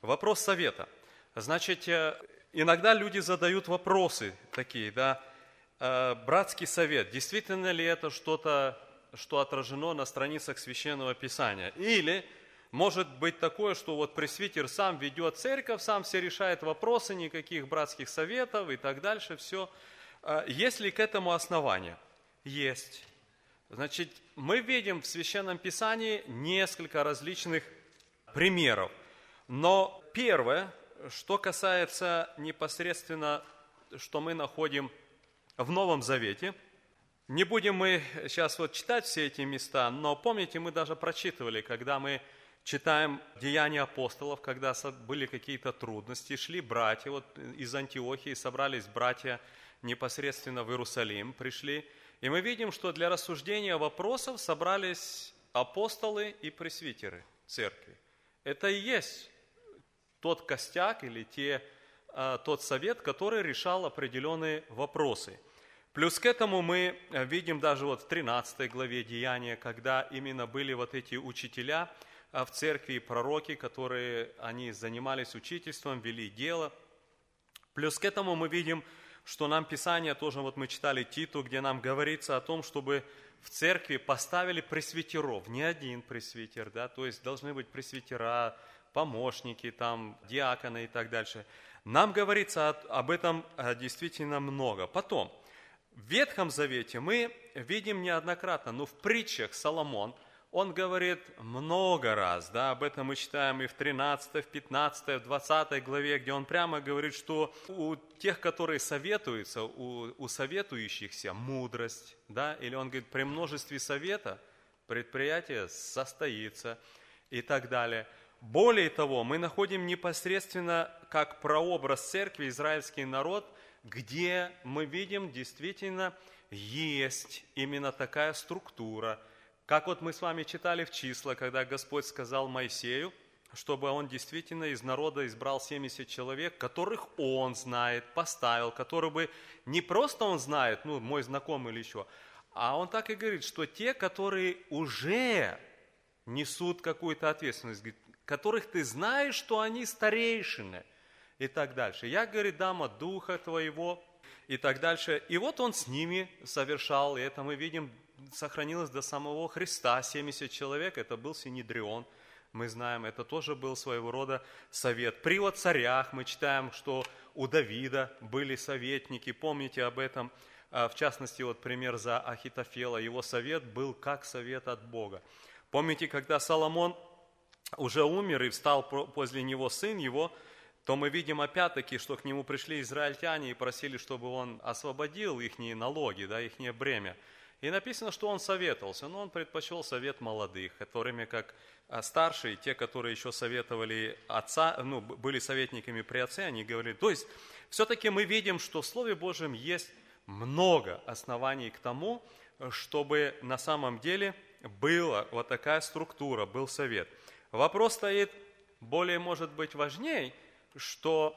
Вопрос совета. Значит, иногда люди задают вопросы такие, да, братский совет, действительно ли это что-то, что отражено на страницах Священного Писания? Или может быть такое, что вот пресвитер сам ведет церковь, сам все решает вопросы, никаких братских советов и так дальше, все. Есть ли к этому основания? Есть. Значит, мы видим в Священном Писании несколько различных примеров. Но первое, что касается непосредственно, что мы находим в Новом Завете, не будем мы сейчас вот читать все эти места, но помните, мы даже прочитывали, когда мы читаем Деяния апостолов, когда были какие-то трудности, шли братья, вот из Антиохии собрались братья непосредственно в Иерусалим, пришли, и мы видим, что для рассуждения вопросов собрались апостолы и пресвитеры церкви. Это и есть тот костяк или тот совет, который решал определенные вопросы. Плюс к этому мы видим даже вот в 13 главе Деяния, когда именно были вот эти учителя в церкви и пророки, которые они занимались учительством, вели дело. Плюс к этому мы видим, что нам Писание тоже, вот мы читали Титу, где нам говорится о том, чтобы в церкви поставили пресвитеров, не один пресвитер, да, то есть должны быть пресвитера, помощники, там, диаконы и так дальше. Нам говорится об этом действительно много. Потом, в Ветхом Завете мы видим неоднократно, но в притчах Соломон, он говорит много раз, да, об этом мы читаем и в 13, в 15, в 20 главе, где он прямо говорит, что у тех, которые советуются, у советующихся мудрость, да, или он говорит, при множестве совета предприятие состоится и так далее. Более того, мы находим непосредственно как прообраз церкви израильский народ, где мы видим действительно есть именно такая структура. Как вот мы с вами читали в Числа, когда Господь сказал Моисею, чтобы он действительно из народа избрал 70 человек, которых он знает, поставил, которые бы не просто он знает, ну, мой знакомый или еще, а он так и говорит, что те, которые уже несут какую-то ответственность, которых ты знаешь, что они старейшины и так дальше. Я, говорит, дам от Духа Твоего и так дальше. И вот он с ними совершал, и это мы видим, сохранилось до самого Христа, 70 человек, это был Синедрион, мы знаем, это тоже был своего рода совет. При вот царях мы читаем, что у Давида были советники, помните об этом, в частности, вот пример за Ахитофела, его совет был как совет от Бога. Помните, когда Соломон уже умер и встал после него сын его, то мы видим опять-таки, что к нему пришли израильтяне и просили, чтобы он освободил их налоги, да, их бремя. И написано, что он советовался, но он предпочел совет молодых, которыми как старшие, те, которые еще советовали отца, ну, были советниками при отце, они говорили. То есть, все-таки мы видим, что в Слове Божьем есть много оснований к тому, чтобы на самом деле была вот такая структура, был совет. Вопрос стоит более, может быть, важнее, что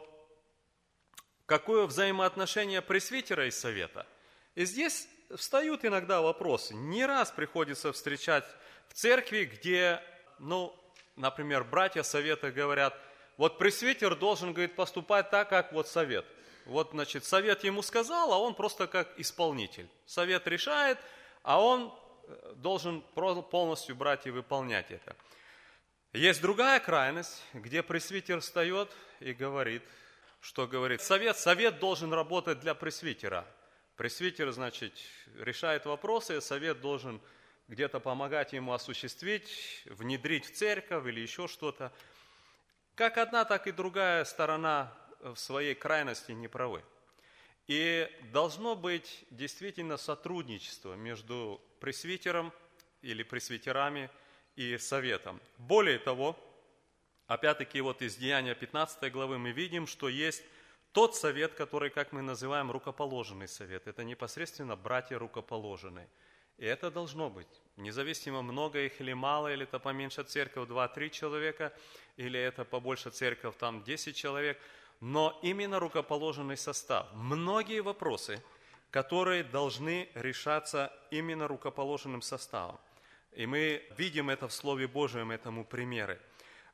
какое взаимоотношение пресвитера и совета. И здесь встают иногда вопросы. Не раз приходится встречать в церкви, где, ну, например, братья совета говорят, вот пресвитер должен, говорит, поступать так, как вот совет. Вот, значит, совет ему сказал, а он просто как исполнитель. Совет решает, а он должен полностью брать и выполнять это. Есть другая крайность, где пресвитер встает и говорит, что говорит совет должен работать для пресвитера. Пресвитер, значит, решает вопросы, совет должен где-то помогать ему осуществить, внедрить в церковь или еще что-то. Как одна, так и другая сторона в своей крайности не правы. И должно быть действительно сотрудничество между пресвитером или пресвитерами и советом. Более того, опять-таки вот из Деяния 15 главы мы видим, что есть тот совет, который, как мы называем, рукоположенный совет. Это непосредственно братья рукоположенные. И это должно быть. Независимо, много их или мало, или это поменьше церковь 2-3 человека, или это побольше церковь, там 10 человек. Но именно рукоположенный состав. Многие вопросы, которые должны решаться именно рукоположенным составом. И мы видим это в Слове Божьем, этому примеры.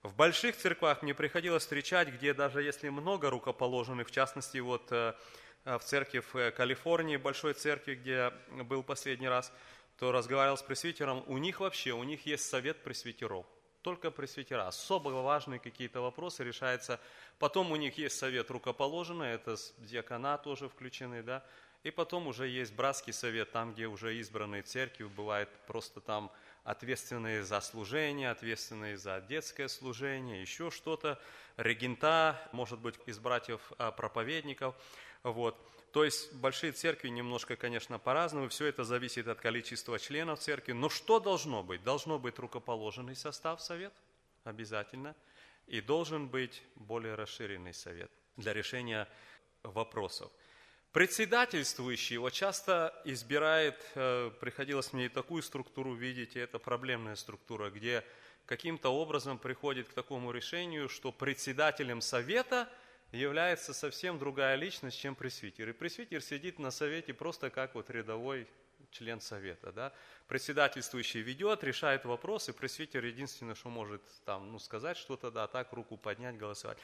В больших церквах мне приходилось встречать, где даже если много рукоположенных, в частности, вот в церкви в Калифорнии, большой церкви, где был последний раз, то разговаривал с пресвитером, у них есть совет пресвитеров, только пресвитера. Особо важные какие-то вопросы решаются. Потом у них есть совет рукоположенный, это диакона тоже включены, да. И потом уже есть братский совет, там, где уже избранные церкви, бывает просто там ответственные за служение, ответственные за детское служение, еще что-то, регента, может быть, из братьев-проповедников. Вот. То есть большие церкви немножко, конечно, по-разному, все это зависит от количества членов церкви. Но что должно быть? Должно быть рукоположенный состав совет, обязательно, и должен быть более расширенный совет для решения вопросов. Председательствующий его часто избирает, приходилось мне и такую структуру видеть, и это проблемная структура, где каким-то образом приходит к такому решению, что председателем совета является совсем другая личность, чем пресвитер. И пресвитер сидит на совете просто как вот рядовой член совета. Да? Председательствующий ведет, решает вопросы, пресвитер единственное, что может там, сказать что-то, да, так руку поднять, голосовать.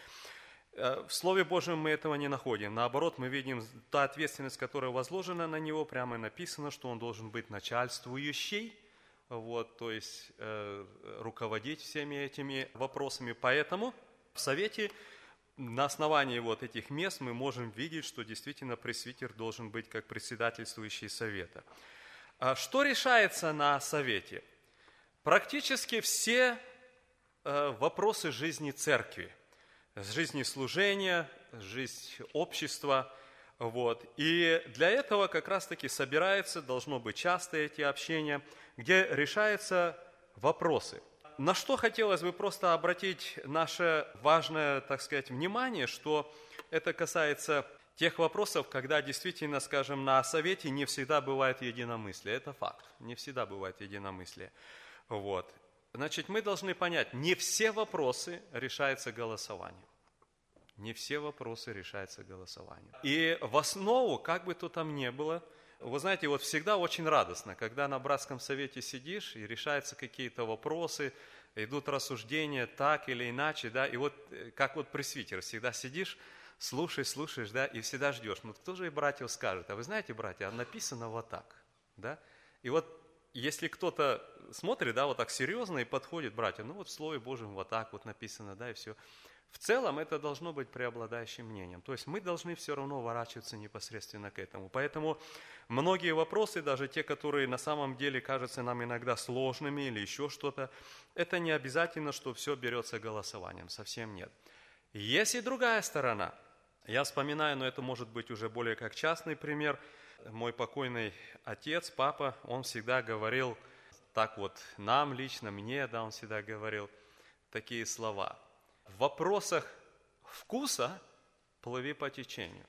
В Слове Божьем мы этого не находим. Наоборот, мы видим та ответственность, которая возложена на него, прямо написано, что он должен быть начальствующий, вот, то есть руководить всеми этими вопросами. Поэтому в совете на основании вот этих мест мы можем видеть, что действительно пресвитер должен быть как председательствующий совета. Что решается на совете? Практически все вопросы жизни церкви. Жизни служения, жизнь общества. Вот. И для этого как раз-таки собирается, должно быть частые эти общения, где решаются вопросы. На что хотелось бы просто обратить наше важное, так сказать, внимание, что это касается тех вопросов, когда действительно, скажем, на совете не всегда бывает единомыслие. Это факт, не всегда бывает единомыслие. Вот. Значит, мы должны понять, не все вопросы решаются голосованием. Не все вопросы решаются голосованием. И в основу, как бы то там ни было, вы знаете, вот всегда очень радостно, когда на братском совете сидишь и решаются какие-то вопросы, идут рассуждения так или иначе, да, и вот как вот пресвитер, всегда сидишь, слушаешь, да, и всегда ждешь. Ну, кто же и братьев скажет? А вы знаете, братья, написано вот так, да? И вот если кто-то смотрит, да, вот так серьезно и подходит, братья, ну вот в Слове Божьем вот так вот написано, да, и все. В целом это должно быть преобладающим мнением. То есть мы должны все равно ворачиваться непосредственно к этому. Поэтому многие вопросы, даже те, которые на самом деле кажутся нам иногда сложными или еще что-то, это не обязательно, что все берется голосованием, совсем нет. Есть и другая сторона. Я вспоминаю, но это может быть уже более как частный пример. Мой покойный отец, папа, он всегда говорил, так вот нам лично, мне, да, он всегда говорил такие слова. В вопросах вкуса плыви по течению.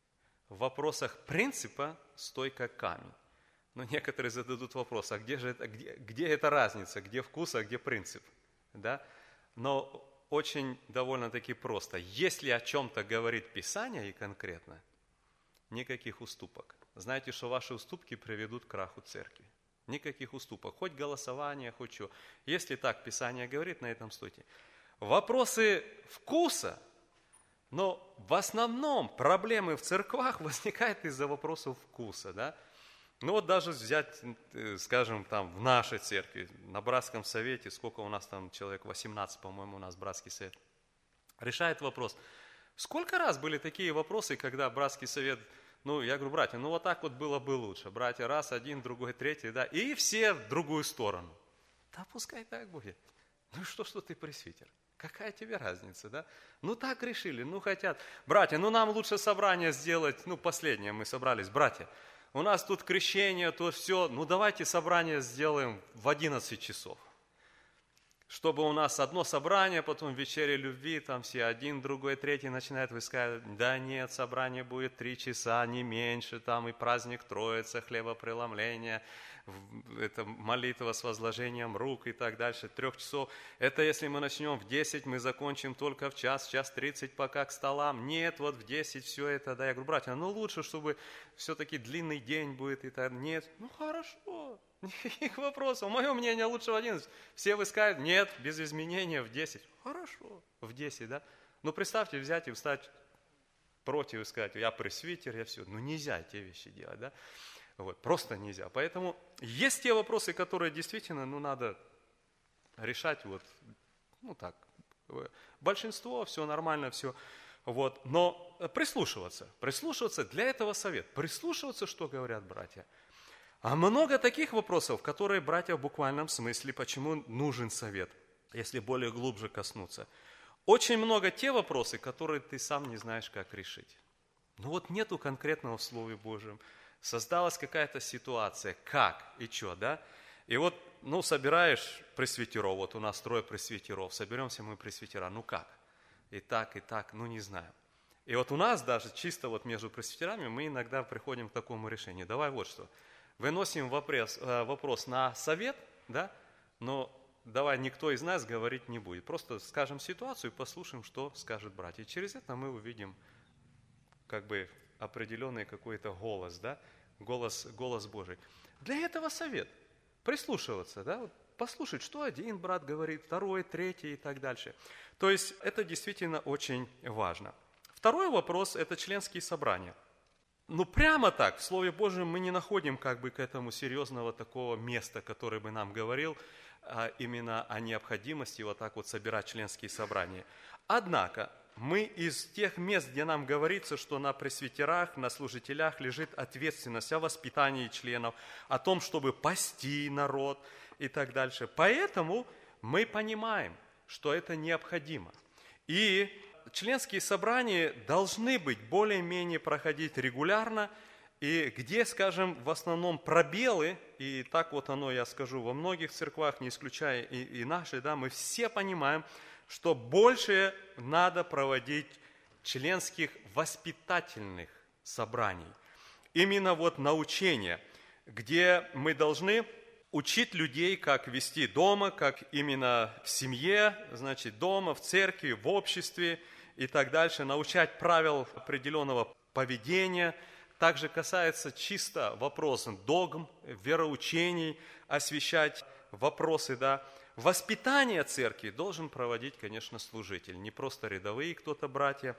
В вопросах принципа стой как камень. Но некоторые зададут вопрос, а где эта разница, где вкус, а где принцип? Да? Но очень довольно-таки просто. Если о чем-то говорит Писание и конкретно, никаких уступок. Знаете, что ваши уступки приведут к краху церкви. Никаких уступок. Хоть голосование, хоть что. Если так Писание говорит, на этом стойте. Вопросы вкуса, но в основном проблемы в церквах возникают из-за вопросов вкуса. Да? Ну вот даже взять, скажем, там в нашей церкви, на братском совете, сколько у нас там человек, 18, по-моему, у нас братский совет, решает вопрос. Сколько раз были такие вопросы, когда братский совет, я говорю, братья, вот так вот было бы лучше. Братья раз, один, другой, третий, да, и все в другую сторону. Да пускай так будет. Что ты пресвитер? Какая тебе разница, да? Так решили, хотят. Братья, нам лучше собрание сделать, последнее мы собрались, братья. У нас тут крещение, то все, давайте собрание сделаем в 11 часов. Чтобы у нас одно собрание, потом вечеря любви, там все один, другой, третий начинают высказывать, да нет, собрание будет 3 часа, не меньше, там и праздник Троицы, хлебопреломление, это молитва с возложением рук и так дальше, 3 часов. Это если мы начнем в 10, мы закончим только в час 30 пока к столам. Нет, вот в 10 все это, да, я говорю, братья, лучше, чтобы все-таки длинный день будет и так. Нет, хорошо. Никаких вопросов. Мое мнение лучше в 11. Все высказывают, нет, без изменения в 10. Хорошо, в 10, да? Ну, представьте, взять и встать против и сказать, я пресвитер, я все. Ну, нельзя те вещи делать, да? Вот, просто нельзя. Поэтому есть те вопросы, которые действительно, надо решать вот, так. Большинство, все нормально, все. Вот. Но прислушиваться, для этого совет. Прислушиваться, что говорят братья. А много таких вопросов, которые братья в буквальном смысле, почему нужен совет, если более глубже коснуться. Очень много те вопросы, которые ты сам не знаешь, как решить. Нету конкретного в Слове Божьем. Создалась какая-то ситуация, как и что, да? И собираешь пресвитеров, вот у нас 3 пресвитеров, соберемся мы пресвитера, как? И так, не знаю. И у нас даже чисто между пресвитерами мы иногда приходим к такому решению. Давай вот что. Выносим вопрос на совет, да, но давай никто из нас говорить не будет. Просто скажем ситуацию и послушаем, что скажет братья. И через это мы увидим определенный какой-то голос, да, голос Божий. Для этого совет. Прислушиваться, да, послушать, что один брат говорит, второй, третий и так дальше. То есть это действительно очень важно. Второй вопрос – это членские собрания. Прямо так, в Слове Божьем мы не находим к этому серьезного такого места, который бы нам говорил именно о необходимости собирать членские собрания. Однако, мы из тех мест, где нам говорится, что на пресвитерах, на служителях лежит ответственность о воспитании членов, о том, чтобы пасти народ и так дальше. Поэтому мы понимаем, что это необходимо. И членские собрания должны быть более-менее проходить регулярно, и где, скажем, в основном пробелы, и так оно, я скажу, во многих церквах, не исключая и наши, да, мы все понимаем, что больше надо проводить членских воспитательных собраний. Именно научения, где мы должны учить людей, как вести дома, как именно в семье, значит, дома, в церкви, в обществе и так дальше, научать правил определенного поведения. Также касается чисто вопросов догм, вероучений, освещать вопросы, да. Воспитание церкви должен проводить, конечно, служитель, не просто рядовые кто-то братья.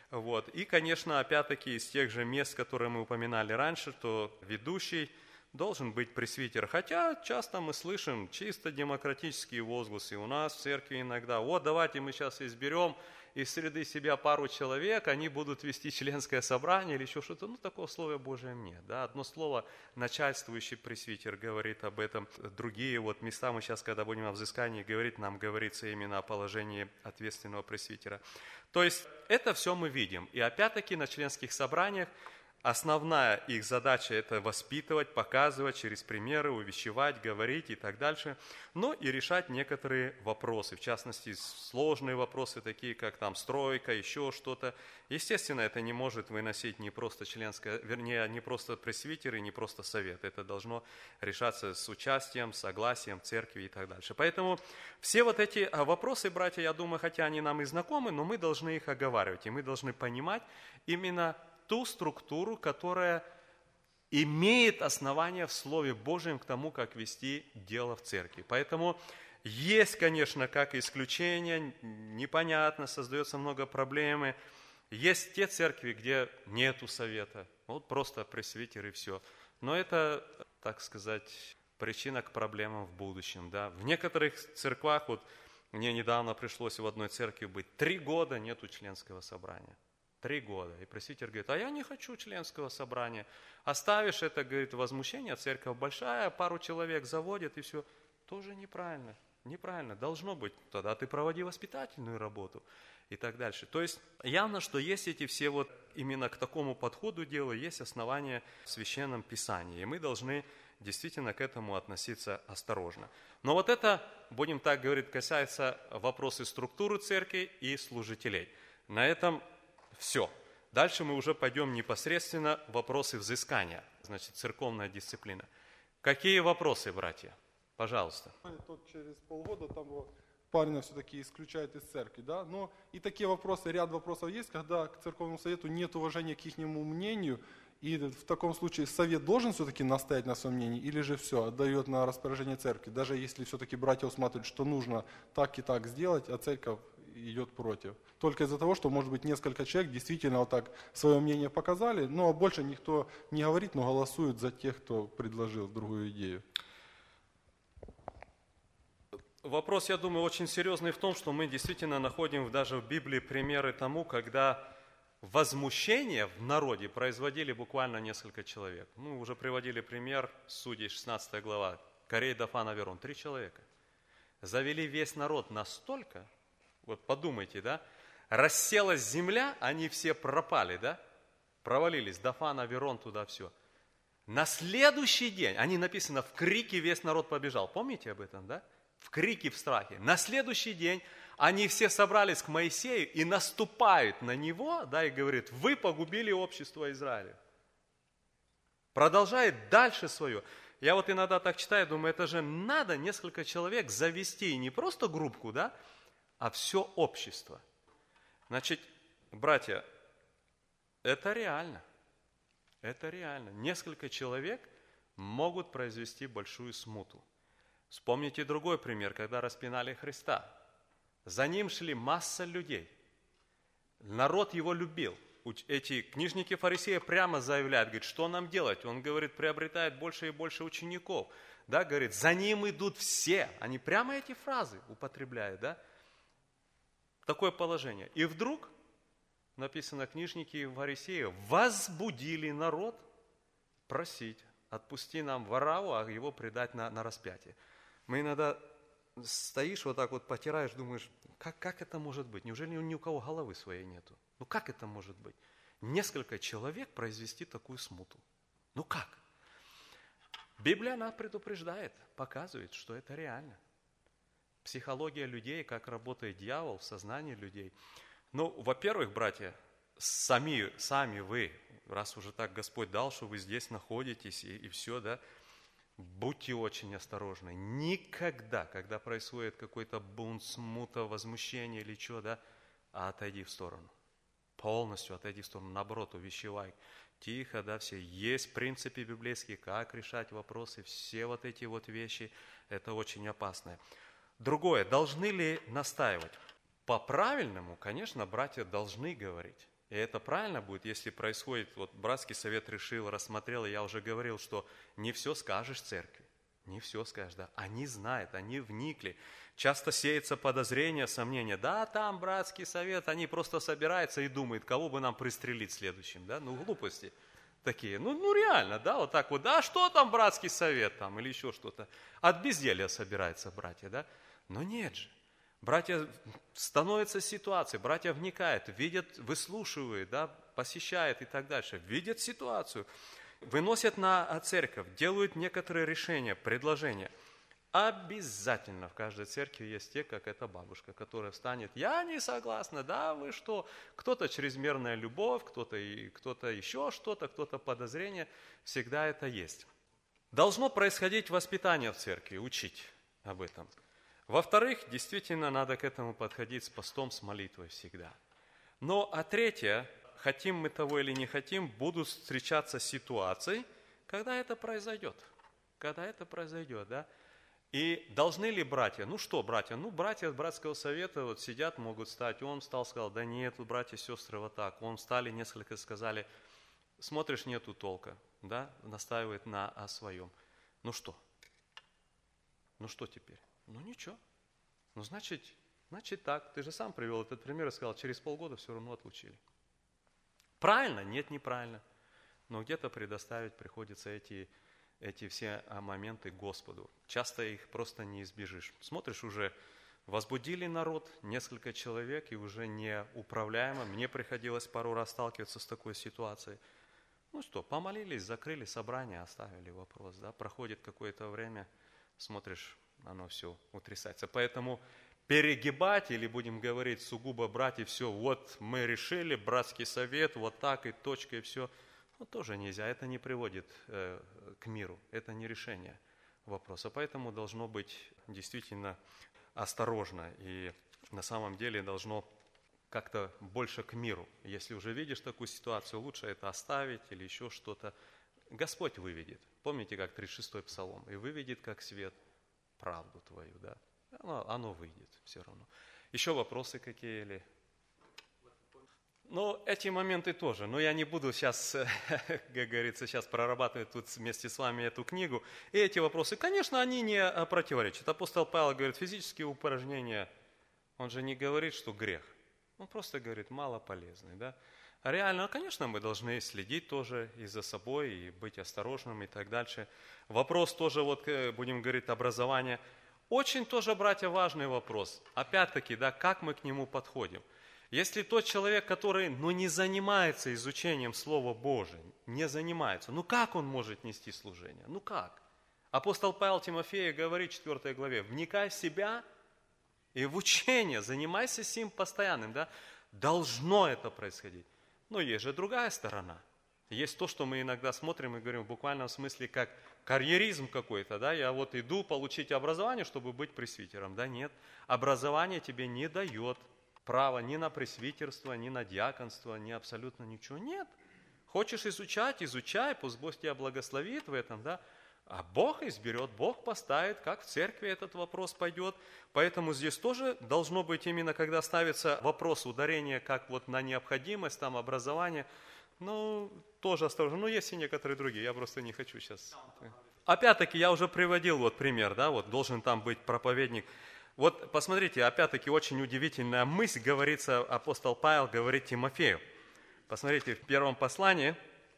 И, конечно, опять-таки из тех же мест, которые мы упоминали раньше, то ведущий должен быть пресвитер. Хотя часто мы слышим чисто демократические возгласы у нас в церкви иногда. Давайте мы сейчас изберем из среды себя пару человек, они будут вести членское собрание или еще что-то. Такого слова Божьего нет. Да? Одно слово начальствующий пресвитер говорит об этом. Другие места мы сейчас, когда будем о взыскании говорить, нам говорится именно о положении ответственного пресвитера. То есть это все мы видим. И опять-таки на членских собраниях основная их задача – это воспитывать, показывать через примеры, увещевать, говорить и так дальше, но и решать некоторые вопросы, в частности, сложные вопросы, такие как стройка, еще что-то. Естественно, это не может выносить не просто не просто пресвитер и не просто совет. Это должно решаться с участием, согласием церкви и так дальше. Поэтому все эти вопросы, братья, я думаю, хотя они нам и знакомы, но мы должны их оговаривать, и мы должны понимать именно ту структуру, которая имеет основание в Слове Божьем к тому, как вести дело в церкви. Поэтому есть, конечно, как исключение, непонятно, создается много проблем. Есть те церкви, где нету совета, просто пресвитер и все. Но это, так сказать, причина к проблемам в будущем. Да? В некоторых церквах, мне недавно пришлось в одной церкви быть, 3 года нету членского собрания. 3 года. И пресвитер говорит, я не хочу членского собрания. Оставишь это, говорит, возмущение, церковь большая, пару человек заводят и все. Тоже неправильно. Неправильно. Должно быть. Тогда ты проводи воспитательную работу и так дальше. То есть явно, что есть эти все именно к такому подходу дела, есть основания в Священном Писании. И мы должны действительно к этому относиться осторожно. Но это, будем так говорить, касается вопроса структуры церкви и служителей. На этом все. Дальше мы уже пойдем непосредственно в вопросы взыскания, значит, церковная дисциплина. Какие вопросы, братья? Пожалуйста. Тут через полгода парня все-таки исключают из церкви, да? Но и такие вопросы, ряд вопросов есть, когда к церковному совету нет уважения к ихнему мнению, И в таком случае совет должен все-таки настоять на своем мнении, или же все, отдает на распоряжение церкви, даже если все-таки братья усматривают, что нужно так и так сделать, а церковь идет против. Только из-за того, что, может быть, несколько человек действительно вот так свое мнение показали, но больше никто не говорит, но голосует за тех, кто предложил другую идею. Вопрос, я думаю, очень серьезный в том, что мы действительно находим даже в Библии примеры тому, когда возмущение в народе производили буквально несколько человек. Мы уже приводили пример, Судей 16 глава, Корей, Дафан, Аверон, 3 человека. Завели весь народ настолько, вот подумайте, да, расселась земля, они все пропали, да, провалились, Дафан, Аверон, туда все. На следующий день, они написано, в крике весь народ побежал, помните об этом, да? В крике, в страхе. На следующий день они все собрались к Моисею и наступают на него, да, и говорят, вы погубили общество Израиля. Продолжает дальше свое. Я вот иногда так читаю, думаю, это же надо несколько человек завести, не просто группку, да, а все общество. Значит, братья, это реально. Это реально. Несколько человек могут произвести большую смуту. Вспомните другой пример, когда распинали Христа. За ним шли масса людей. Народ его любил. Эти книжники фарисеи прямо заявляют, говорит, что нам делать? Он говорит, приобретает больше и больше учеников. Да, говорит, за ним идут все. Они прямо эти фразы употребляют, да? Такое положение. И вдруг, написано, книжники фарисеи возбудили народ просить, отпусти нам Вараву, а его предать на распятие. Мы иногда стоишь вот так вот, потираешь, думаешь, как это может быть? Неужели ни у кого головы своей нету? Ну как это может быть? Несколько человек произвести такую смуту. Ну как? Библия, она предупреждает, показывает, что это реально. Психология людей, как работает дьявол в сознании людей. Ну, во-первых, братья, сами вы, раз уже так Господь дал, что вы здесь находитесь и все, да, будьте очень осторожны. Никогда, когда происходит какой-то бунт, смута, возмущение или что, да, отойди в сторону. Полностью отойди в сторону. Наоборот, увещевай. Тихо, да, все. Есть принципы библейские, как решать вопросы. Все вот эти вот вещи, это очень опасно. Другое, должны ли настаивать? По-правильному, конечно, братья должны говорить. И это правильно будет, если происходит, вот братский совет решил, рассмотрел, и я уже говорил, что не все скажешь церкви, не все скажешь, да. Они знают, они вникли. Часто сеется подозрение, сомнение, да, там братский совет, они просто собираются и думают, кого бы нам пристрелить следующим, да, ну глупости такие, ну реально, да, вот так вот, да, что там братский совет там или еще что-то, от безделья собираются братья, да, но нет же. Братья, становится ситуация, братья вникают, видят, выслушивают, да, посещают и так дальше, видят ситуацию, выносят на церковь, делают некоторые решения, предложения. Обязательно в каждой церкви есть те, как эта бабушка, которая встанет, я не согласна, да, вы что? Кто-то чрезмерная любовь, кто-то еще что-то, кто-то подозрение, всегда это есть. Должно происходить воспитание в церкви, учить об этом. Во-вторых, действительно надо к этому подходить с постом, с молитвой всегда. Но, а третье, хотим мы того или не хотим, будут встречаться ситуации, когда это произойдет. Когда это произойдет, да? И должны ли братья, братья братского совета вот сидят, могут встать, он встал, сказал, да нет, братья, сестры, вот так. Он встали, несколько сказали, смотришь, нету толка, да? Настаивает о своем. Ну что теперь? Ну ничего. Ну значит так. Ты же сам привел этот пример и сказал, через полгода все равно отлучили. Правильно? Нет, неправильно. Но где-то предоставить приходится эти все моменты Господу. Часто их просто не избежишь. Смотришь, уже возбудили народ, несколько человек, и уже неуправляемо. Мне приходилось пару раз сталкиваться с такой ситуацией. Ну что, помолились, закрыли собрание, оставили вопрос. Да? Проходит какое-то время, смотришь, оно все утрясается. Поэтому перегибать, или будем говорить сугубо брать, и все, вот мы решили, братский совет, вот так и точка, и все, ну тоже нельзя, это не приводит к миру, это не решение вопроса. Поэтому должно быть действительно осторожно, и на самом деле должно как-то больше к миру. Если уже видишь такую ситуацию, лучше это оставить или еще что-то. Господь выведет. Помните, как 36-й Псалом? И выведет, как свет, правду твою, да? Оно выйдет все равно. Еще вопросы какие или? Ну, эти моменты тоже. Но я не буду сейчас, как говорится, сейчас прорабатывать тут вместе с вами эту книгу. И эти вопросы, конечно, они не противоречат. Апостол Павел говорит, физические упражнения, он же не говорит, что грех. Он просто говорит, мало полезный, да? А реально, конечно, мы должны следить тоже и за собой, и быть осторожным, и так дальше. Вопрос тоже, вот будем говорить, образование. Очень тоже, братья, важный вопрос. Опять-таки, да, как мы к нему подходим. Если тот человек, который, не занимается изучением Слова Божия, не занимается, как он может нести служение? Как? Апостол Павел Тимофею говорит в 4 главе, вникай в себя и в учение, занимайся сим постоянным, да? Должно это происходить. Но есть же другая сторона. Есть то, что мы иногда смотрим и говорим в буквальном смысле, как карьеризм какой-то, да, я вот иду получить образование, чтобы быть пресвитером, да, нет. Образование тебе не дает права ни на пресвитерство, ни на диаконство, ни абсолютно ничего, нет. Хочешь изучать, изучай, пусть Бог тебя благословит в этом, да. А Бог изберет, Бог поставит, как в церкви этот вопрос пойдет. Поэтому здесь тоже должно быть именно, когда ставится вопрос ударения, как вот на необходимость, там, образования, тоже осторожно. Есть и некоторые другие, я просто не хочу сейчас. Опять-таки, я уже приводил вот пример, да, вот должен там быть проповедник. Вот посмотрите, опять-таки, очень удивительная мысль, говорится, апостол Павел говорит Тимофею. Посмотрите, в первом послании,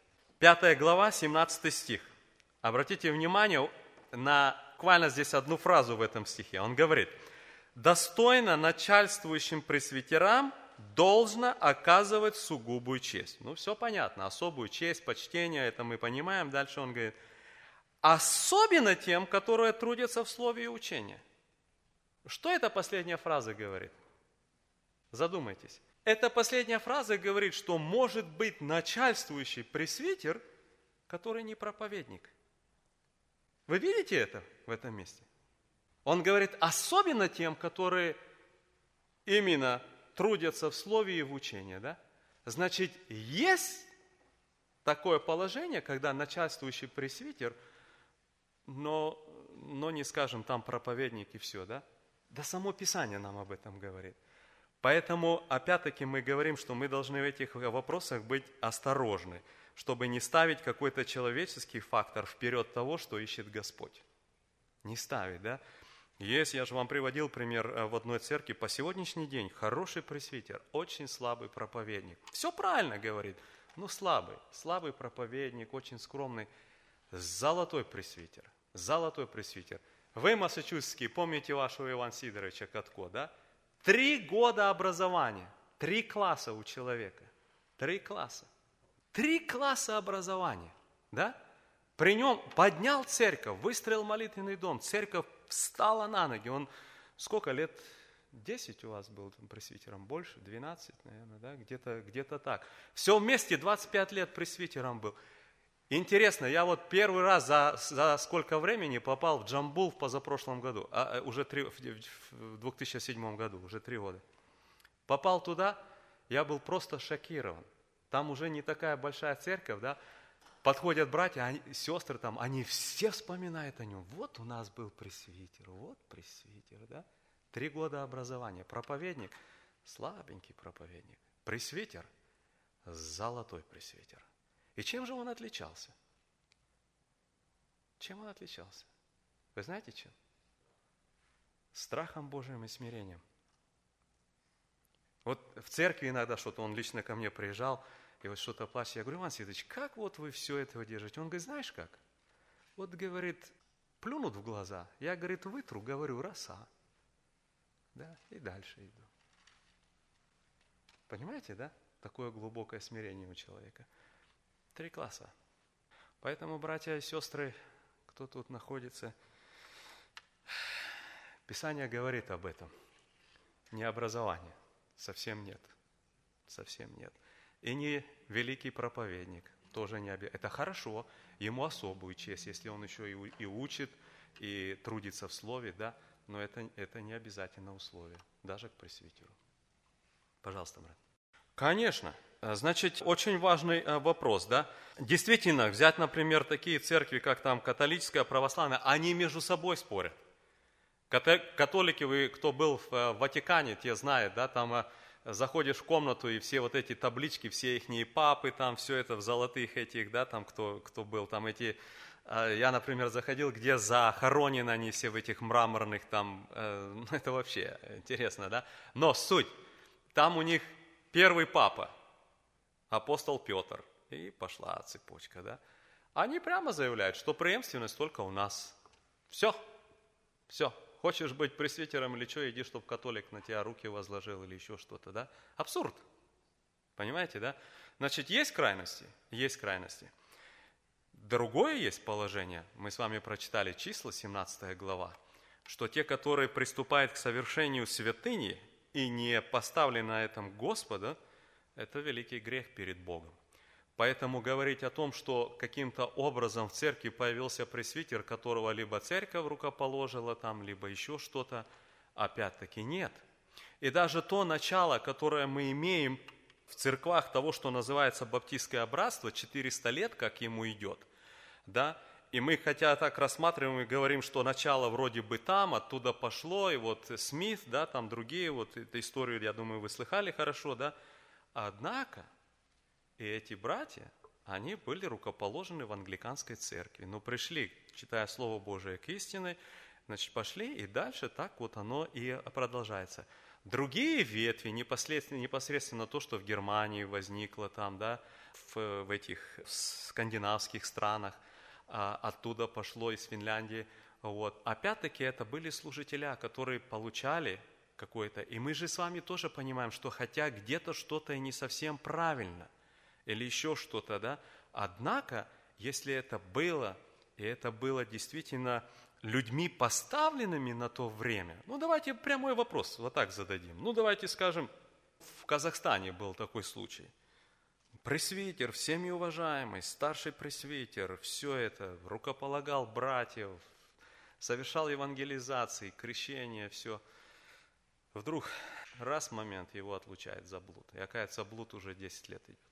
5 глава, 17 стих. Обратите внимание на буквально здесь одну фразу в этом стихе. Он говорит, достойно начальствующим пресвитерам должно оказывать сугубую честь. Все понятно, особую честь, почтение, это мы понимаем. Дальше он говорит, особенно тем, которые трудятся в слове и учении. Что эта последняя фраза говорит? Задумайтесь. Эта последняя фраза говорит, что может быть начальствующий пресвитер, который не проповедник. Вы видите это в этом месте? Он говорит, особенно тем, которые именно трудятся в слове и в учении. Да? Значит, есть такое положение, когда начальствующий пресвитер, но не, скажем, там проповедник и все, да? Да само Писание нам об этом говорит. Поэтому, опять-таки, мы говорим, что мы должны в этих вопросах быть осторожны, чтобы не ставить какой-то человеческий фактор вперед того, что ищет Господь. Не ставить, да? Есть, я же вам приводил пример в одной церкви, по сегодняшний день хороший пресвитер, очень слабый проповедник. Все правильно говорит, но слабый проповедник, очень скромный, золотой пресвитер. Вы, массачусетские, помните вашего Ивана Сидоровича Катко, да? 3 года образования, 3 класса у человека, 3 класса. 3 класса образования, да? При нем поднял церковь, выстроил молитвенный дом, церковь встала на ноги. Он сколько лет? 10 у вас был там пресвитером, больше, 12, наверное, да? Где-то так. Все вместе 25 лет пресвитером был. Интересно, я вот первый раз за сколько времени попал в Джамбул в позапрошлом году, в 2007 году, уже 3 года. Попал туда, я был просто шокирован. Там уже не такая большая церковь, да? Подходят братья, сестры там, они все вспоминают о нем. Вот у нас был пресвитер, да? 3 года образования. Проповедник, слабенький проповедник. Пресвитер, золотой пресвитер. И чем же он отличался? Чем он отличался? Вы знаете чем? Страхом Божьим и смирением. Вот в церкви иногда что-то, он лично ко мне приезжал, и вот что-то плачет. Я говорю, Иван Сидорович, как вот вы все это держите? Он говорит, знаешь как? Вот, говорит, плюнут в глаза, я, говорит, вытру, говорю, роса. Да, и дальше иду. Понимаете, да? Такое глубокое смирение у человека. 3 класса. Поэтому, братья и сестры, кто тут находится, Писание говорит об этом. Не образование. Совсем нет. И не великий проповедник. Тоже не обязательно. Это хорошо. Ему особую честь, если он еще и учит, и трудится в слове, да, но это не обязательно условие, даже к пресвитеру. Пожалуйста, брат. Конечно. Значит, очень важный вопрос, да? Действительно, взять, например, такие церкви, как там католическая, православная, они между собой спорят. Католики, вы, кто был в Ватикане, те знают, да, там заходишь в комнату, и все вот эти таблички, все ихние папы, там все это в золотых этих, да, там кто был, там эти, я, например, заходил, где захоронены они все в этих мраморных, там, это вообще интересно, да? Но суть, там у них первый папа, апостол Петр, и пошла цепочка, да? Они прямо заявляют, что преемственность только у нас. Все. Хочешь быть пресвитером или что, иди, чтобы католик на тебя руки возложил или еще что-то, да? Абсурд. Понимаете, да? Значит, есть крайности? Есть крайности. Другое есть положение. Мы с вами прочитали числа, 17 глава, что те, которые приступают к совершению святыни и не поставлены на этом Господа, это великий грех перед Богом. Поэтому говорить о том, что каким-то образом в церкви появился пресвитер, которого либо церковь рукоположила, там, либо еще что-то, опять-таки нет. И даже то начало, которое мы имеем в церквах того, что называется баптистское братство, 400 лет, как ему идет, да, и мы хотя так рассматриваем и говорим, что начало вроде бы там, оттуда пошло, и вот Смит, да, там другие, вот эту историю, я думаю, вы слыхали хорошо, да, однако и эти братья, они были рукоположены в англиканской церкви. Но пришли, читая Слово Божие, к истине, значит, пошли, и дальше так вот оно и продолжается. Другие ветви, непосредственно то, что в Германии возникло там, да, в этих скандинавских странах, оттуда пошло из Финляндии. Вот. Опять-таки это были служители, которые получали какое-то. И мы же с вами тоже понимаем, что хотя где-то что-то и не совсем правильно, или еще что-то, да, однако, если это было, и это было действительно людьми, поставленными на то время, ну, давайте прямой вопрос вот так зададим. Ну, давайте скажем, в Казахстане был такой случай. Пресвитер, всеми уважаемый, старший пресвитер, все это, рукополагал братьев, совершал евангелизации, крещение, все. Вдруг раз момент его отлучает за блуд. И оказывается, блуд уже 10 лет идет.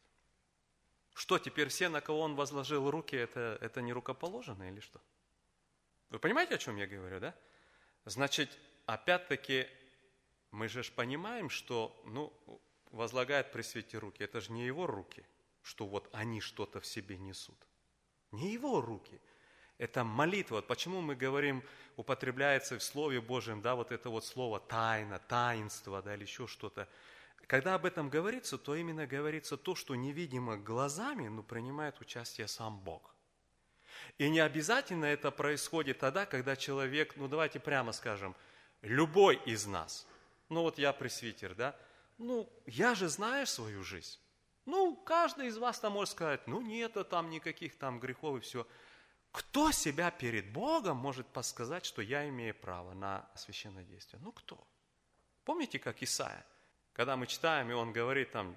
Что, теперь все, на кого он возложил руки, это не рукоположено или что? Вы понимаете, о чем я говорю, да? Значит, опять-таки, мы же понимаем, что, возлагает пресвитер руки. Это же не его руки, что вот они что-то в себе несут. Не его руки. Это молитва. Вот почему мы говорим, употребляется в Слове Божьем, да, вот это вот слово тайна, таинство, да, или еще что-то. Когда об этом говорится, то именно говорится то, что невидимо глазами, но принимает участие сам Бог. И не обязательно это происходит тогда, когда человек, давайте прямо скажем, любой из нас, вот я пресвитер, да, я же знаю свою жизнь. Каждый из вас там может сказать, нету там никаких там грехов и все. Кто себя перед Богом может подсказать, что я имею право на священное действие? Кто? Помните, как Исаия? Когда мы читаем, и он говорит, там,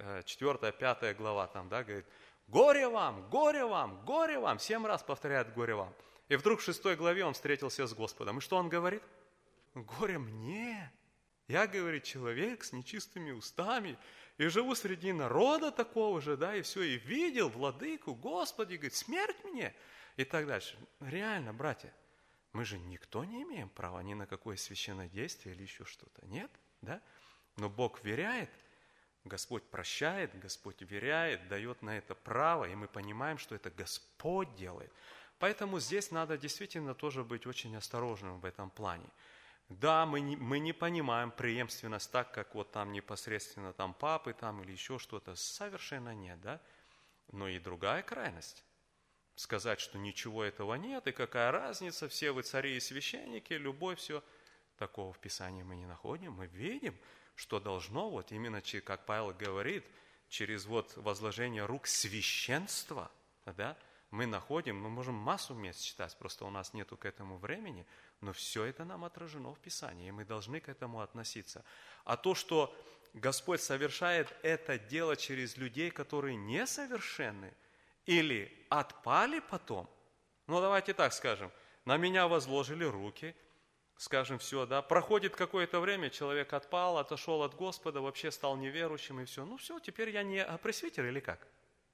4-5 глава, там, да, говорит, горе вам, горе вам, горе вам, 7 раз повторяет горе вам. И вдруг в 6 главе он встретился с Господом. И что он говорит? Горе мне. Я, говорит, человек с нечистыми устами, и живу среди народа такого же, да, и все, и видел владыку, Господи, говорит, смерть мне, и так дальше. Реально, братья, мы же никто не имеем права ни на какое священное действие или еще что-то, нет, да? Но Бог веряет, Господь прощает, Господь веряет, дает на это право, и мы понимаем, что это Господь делает. Поэтому здесь надо действительно тоже быть очень осторожным в этом плане. Да, мы не понимаем преемственность так, как вот там непосредственно там папы там или еще что-то. Совершенно нет, да? Но и другая крайность. Сказать, что ничего этого нет, и какая разница, все вы цари и священники, любовь, все. Такого в Писании мы не находим. Мы видим, что должно, вот именно, как Павел говорит, через вот возложение рук священства, да, мы можем массу мест читать, просто у нас нету к этому времени, но все это нам отражено в Писании, и мы должны к этому относиться. А то, что Господь совершает это дело через людей, которые несовершенны или отпали потом, давайте так скажем, на меня возложили руки, скажем, все, да, проходит какое-то время, человек отпал, отошел от Господа, вообще стал неверующим и все. Ну все, теперь я не пресвитер или как?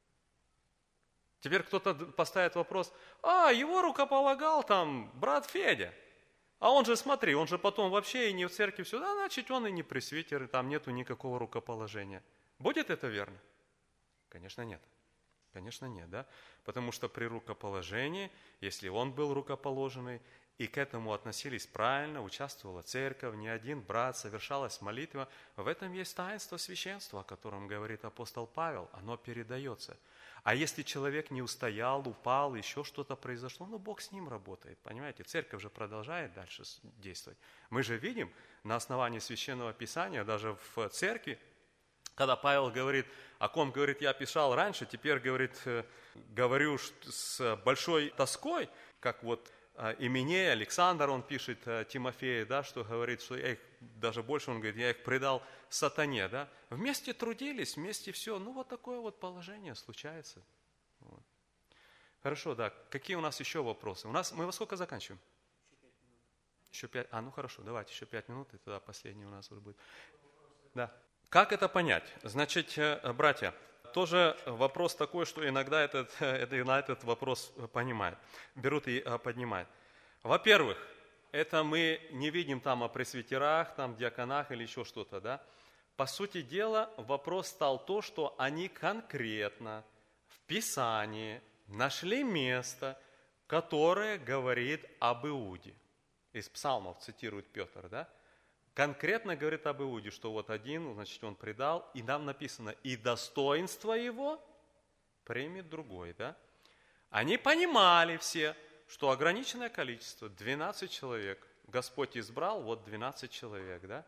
Теперь кто-то поставит вопрос, его рукополагал там брат Федя. А он же, смотри, он же потом вообще и не в церкви сюда, значит, он и не пресвитер, и там нету никакого рукоположения. Будет это верно? Конечно, нет. Конечно, нет, да? Потому что при рукоположении, если он был рукоположенный, и к этому относились правильно, участвовала церковь, не один брат, совершалась молитва, в этом есть таинство священства, о котором говорит апостол Павел, оно передается. А если человек не устоял, упал, еще что-то произошло, Бог с ним работает, понимаете? Церковь же продолжает дальше действовать. Мы же видим на основании Священного Писания, даже в церкви, когда Павел говорит, о ком, говорит, я писал раньше, теперь, говорит, говорю с большой тоской, как вот Именей, Александр, он пишет Тимофею, да, что говорит, что я их, даже больше он говорит, я их предал сатане, да, вместе трудились, вместе все, вот такое вот положение случается. Вот. Хорошо, да, какие у нас еще вопросы? Мы во сколько заканчиваем? Еще 5 хорошо, давайте еще 5 минут, и тогда последний у нас уже будет. Да. Как это понять? Значит, братья, тоже вопрос такой, что иногда на этот вопрос берут и поднимают. Во-первых, это мы не видим там о пресвитерах, там диаконах или еще что-то, да? По сути дела, вопрос стал то, что они конкретно в Писании нашли место, которое говорит об Иуде. Из псалмов цитирует Петр, да? Конкретно говорит об Иуде, что вот один, значит, он предал, и нам написано, и достоинство его примет другой, да? Они понимали все, что ограниченное количество, 12 человек, Господь избрал, вот 12 человек, да?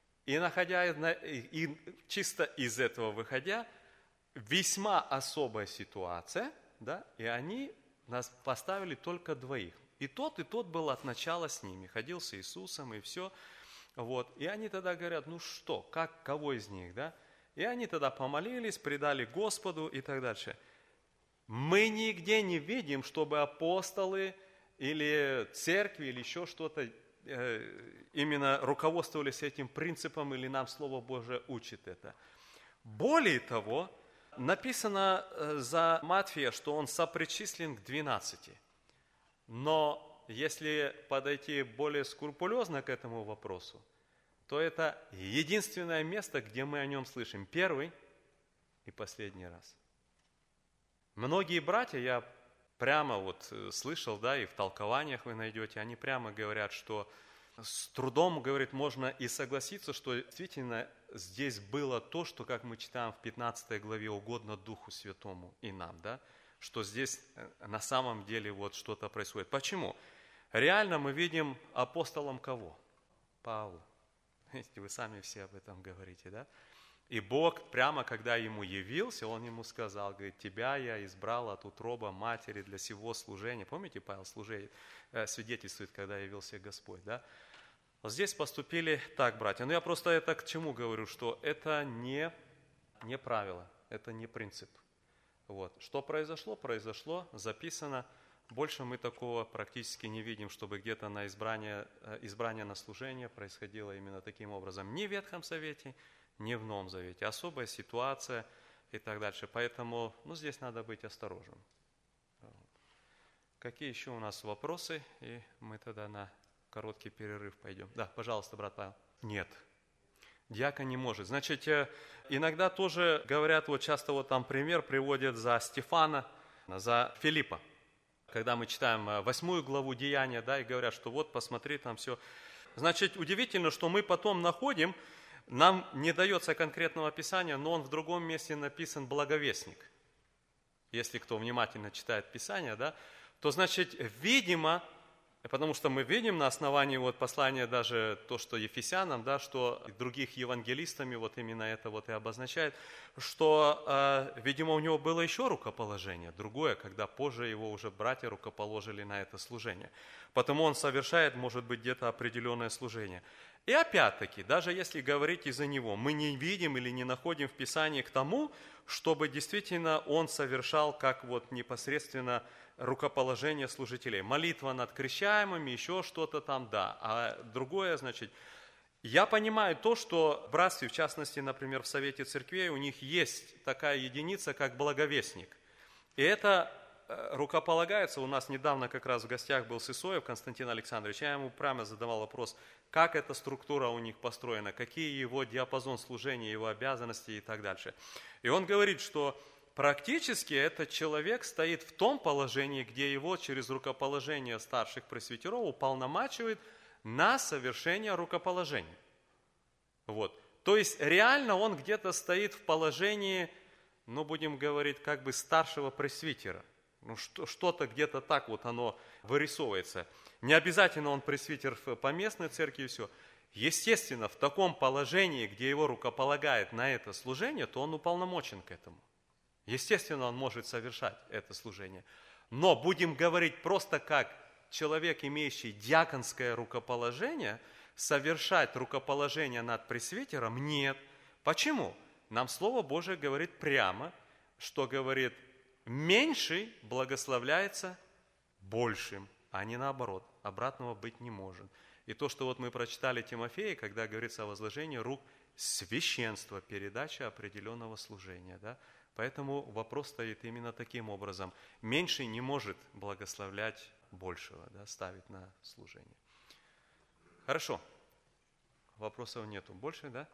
И чисто из этого выходя, весьма особая ситуация, да? И они нас поставили только двоих. И тот был от начала с ними, ходил с Иисусом и все. Вот. И они тогда говорят, кого из них, да? И они тогда помолились, предали Господу и так дальше. Мы нигде не видим, чтобы апостолы или церкви, или еще что-то именно руководствовались этим принципом, или нам Слово Божие учит это. Более того, написано за Матфея, что он сопричислен к 12. Но если подойти более скрупулезно к этому вопросу, то это единственное место, где мы о нем слышим первый и последний раз. Многие братья, я прямо вот слышал, да, и в толкованиях вы найдете, они прямо говорят, что с трудом, говорит, можно и согласиться, что действительно здесь было то, что, как мы читаем в 15 главе, угодно Духу Святому и нам, да, что здесь на самом деле вот что-то происходит. Почему? Реально мы видим апостолом кого? Павла. Вы сами все об этом говорите, да? И Бог прямо, когда ему явился, он ему сказал, говорит, тебя я избрал от утроба матери для сего служения. Помните, Павел свидетельствует, когда явился Господь, да? Вот здесь поступили так, братья. Но я просто это к чему говорю, что это не правило, это не принцип. Вот. Что произошло, записано. Больше мы такого практически не видим, чтобы где-то на избрание на служение происходило именно таким образом. Ни в Ветхом Завете, ни в Новом Завете. Особая ситуация и так дальше. Поэтому здесь надо быть осторожным. Какие еще у нас вопросы? И мы тогда на короткий перерыв пойдем. Да, пожалуйста, брат Павел. Нет. Диакон не может. Значит, иногда тоже говорят, вот часто вот там пример приводят за Стефана, за Филиппа. Когда мы читаем 8 главу Деяния, да, и говорят, что вот, посмотри, там все. Значит, удивительно, что мы потом находим, нам не дается конкретного описания, но он в другом месте написан благовестник. Если кто внимательно читает Писание, да, то, значит, видимо, потому что мы видим на основании вот послания даже то, что Ефесянам, да, что других евангелистами вот именно это вот и обозначает, что, видимо, у него было еще рукоположение, другое, когда позже его уже братья рукоположили на это служение. Потому он совершает, может быть, где-то определенное служение. И опять-таки, даже если говорить из-за него, мы не видим или не находим в Писании к тому, чтобы действительно он совершал как вот непосредственно рукоположение служителей. Молитва над крещаемыми, еще что-то там, да. А другое, значит, я понимаю то, что в братстве, в частности, например, в Совете Церквей, у них есть такая единица, как благовестник. И это рукополагается, у нас недавно как раз в гостях был Сысоев Константин Александрович, я ему прямо задавал вопрос, как эта структура у них построена, какие его диапазон служения, его обязанности и так дальше. И он говорит, что практически этот человек стоит в том положении, где его через рукоположение старших пресвитеров уполномачивает на совершение рукоположения. Вот. То есть реально он где-то стоит в положении, ну будем говорить, как бы старшего пресвитера. Ну, что-то где-то так вот оно вырисовывается. Не обязательно он пресвитер в поместной церкви и все. Естественно, в таком положении, где его рукополагает на это служение, то он уполномочен к этому. Естественно, он может совершать это служение. Но будем говорить просто как человек, имеющий диаконское рукоположение, совершать рукоположение над пресвитером нет. Почему? Нам Слово Божие говорит прямо, что говорит, меньший благословляется большим, а не наоборот. Обратного быть не может. И то, что вот мы прочитали Тимофея, когда говорится о возложении рук, священство, передача определенного служения. Да? Поэтому вопрос стоит именно таким образом. Меньший не может благословлять большего, да, ставить на служение. Хорошо. Вопросов нету. Больше, да?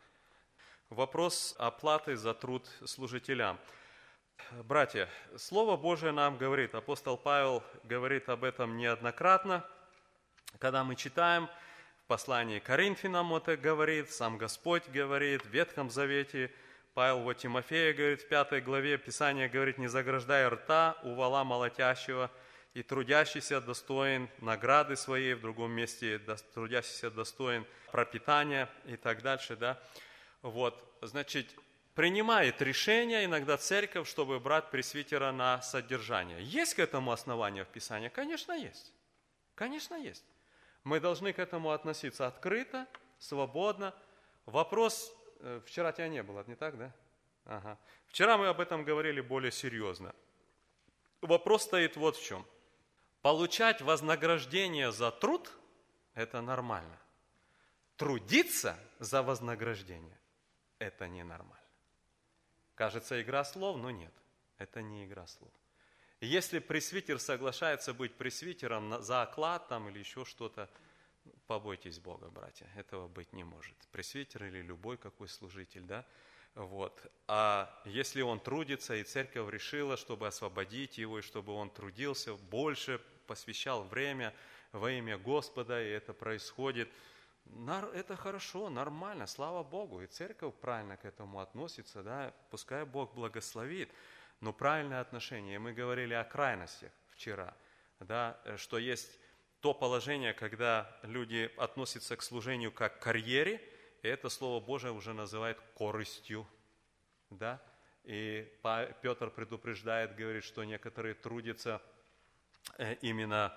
Вопрос оплаты за труд служителям. Братья, Слово Божие нам говорит, апостол Павел говорит об этом неоднократно, когда мы читаем в послании к Коринфянам, это говорит, сам Господь говорит, в Ветхом Завете, Павел вот Тимофея говорит, в 5 главе Писание говорит, не заграждай рта у вола молотящего, и трудящийся достоин награды своей, в другом месте трудящийся достоин пропитания и так дальше, да. Вот, значит, принимает решение иногда церковь, чтобы брать пресвитера на содержание. Есть к этому основания в Писании? Конечно, есть. Конечно, есть. Мы должны к этому относиться открыто, свободно. Вопрос, вчера тебя не было, не так, да? Ага. Вчера мы об этом говорили более серьезно. Вопрос стоит вот в чем. Получать вознаграждение за труд – это нормально. Трудиться за вознаграждение – это ненормально. Кажется, игра слов, но нет, это не игра слов. Если пресвитер соглашается быть пресвитером за оклад там, или еще что-то, побойтесь Бога, братья, этого быть не может. Пресвитер или любой какой служитель, да? Вот. А если он трудится, и церковь решила, чтобы освободить его, и чтобы он трудился больше, посвящал время во имя Господа, и это происходит, это хорошо, нормально, слава Богу, и церковь правильно к этому относится, да, пускай Бог благословит, но правильное отношение. Мы говорили о крайностях вчера, да, что есть то положение, когда люди относятся к служению как к карьере, и это Слово Божие уже называет корыстью, да, и Петр предупреждает, говорит, что некоторые трудятся именно,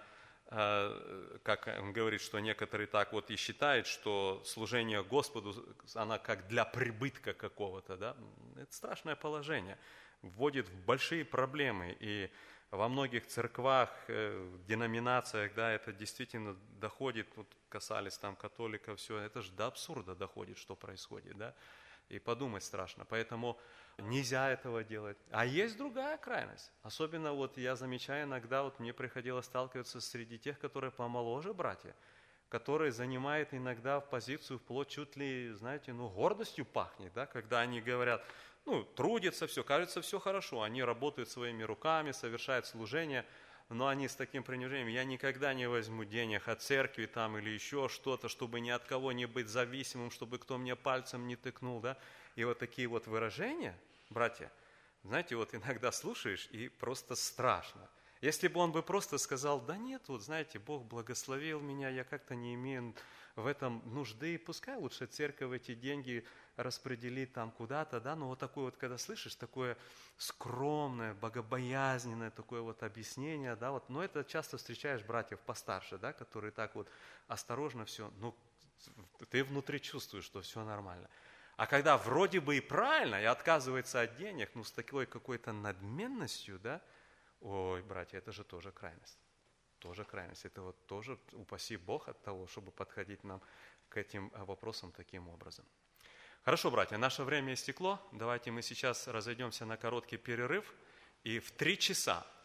как он говорит, что некоторые так вот и считают, что служение Господу, она как для прибытка какого-то, да, это страшное положение, вводит в большие проблемы, и во многих церквах, деноминациях, да, это действительно доходит, вот касались там католиков, все, это же до абсурда доходит, что происходит, да, и подумать страшно, поэтому нельзя этого делать. А есть другая крайность, особенно вот я замечаю иногда, вот мне приходилось сталкиваться среди тех, которые помоложе братья, которые занимают иногда в позицию вплоть чуть ли, знаете, гордостью пахнет, да, когда они говорят, трудятся, все, кажется, все хорошо, они работают своими руками, совершают служение, но они с таким пренебрежением, я никогда не возьму денег от церкви там или еще что-то, чтобы ни от кого не быть зависимым, чтобы кто мне пальцем не тыкнул, да, и вот такие вот выражения, братья, знаете, вот иногда слушаешь и просто страшно. Если бы он бы просто сказал, да нет, вот знаете, Бог благословил меня, я как-то не имею в этом нужды, пускай лучше церковь эти деньги распределит там куда-то, да, но вот такое вот, когда слышишь, такое скромное, богобоязненное такое вот объяснение, да, вот, но это часто встречаешь братьев постарше, да, которые так вот осторожно все, Ты внутри чувствуешь, что все нормально. А когда вроде бы и правильно, и отказывается от денег, с такой какой-то надменностью, да, ой, братья, это же тоже крайность. Тоже крайность. Это вот тоже, упаси Бог от того, чтобы подходить нам к этим вопросам таким образом. Хорошо, братья, наше время истекло. Давайте мы сейчас разойдемся на короткий перерыв. И в 3 часа